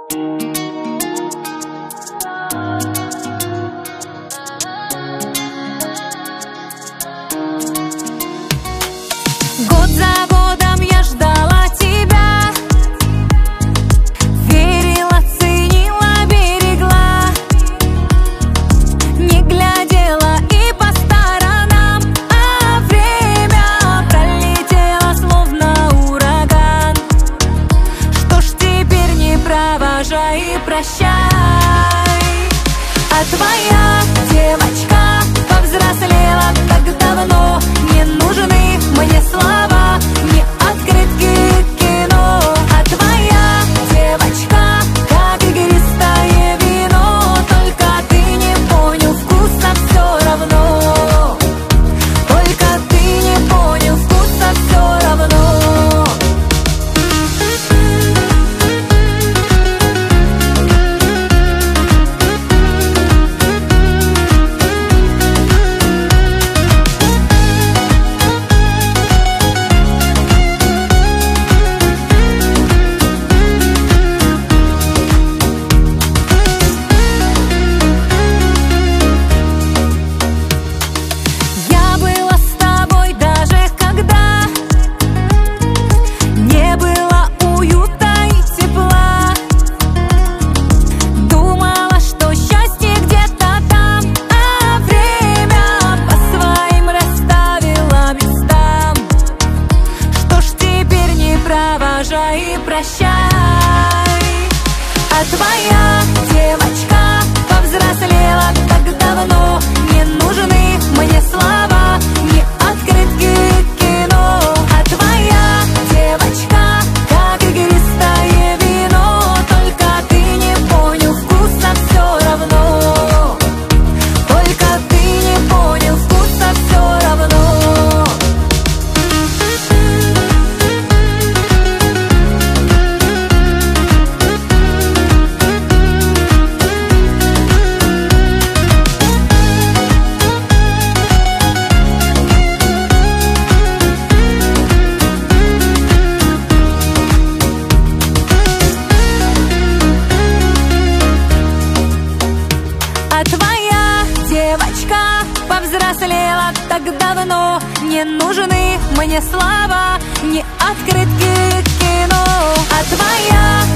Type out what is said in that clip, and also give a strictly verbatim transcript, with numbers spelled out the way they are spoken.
Год за годом я ждала тебя, верила, ценила, берегла, не глядела и по сторонам, а время пролетело словно ураган. Что ж теперь, не провожай и прощай. А твоя девочка повзрослела так давно, не нужны мне слова, не открытки к кино. А твоя девочка как игристое вино, только ты не понял вкуса все равно. Только ты не понял вкуса все равно. И прощай. А твоя девочка повзрослела так давно, не нужны мне слова, не открытки к кино. А твоя девочка как игристое вино, только ты не понял вкуса все равно. Только ты не понял вкуса все равно. А твоя девочка повзрослела так давно, не нужны мне слова, не открытки к кино. А твоя